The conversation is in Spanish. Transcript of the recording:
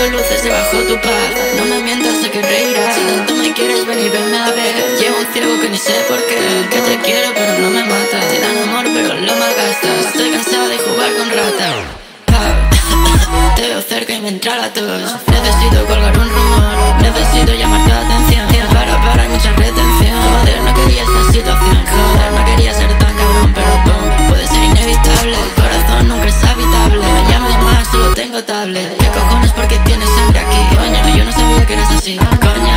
pido luces debajo tu paz. No me mientas, sé que reirás. Si tanto me quieres, ven y venme a ver. Llevo un ciego que ni sé por qué. Que te quiero pero no me mata. Te dan amor pero lo malgastas. Estoy cansada de jugar con ratas. Te veo cerca y me entra la tos. Necesito colgar un rumor, necesito llamarte la atención. Para, hay mucha retención. Joder, no quería esta situación. Joder, no quería ser tan cabrón, pero pum, puede ser inevitable. El corazón nunca es habitable. Me llames más, solo tengo tablet. ¿Qué cojones porque tienes sangre aquí? Coño, yo no sabía que eras así. Coño.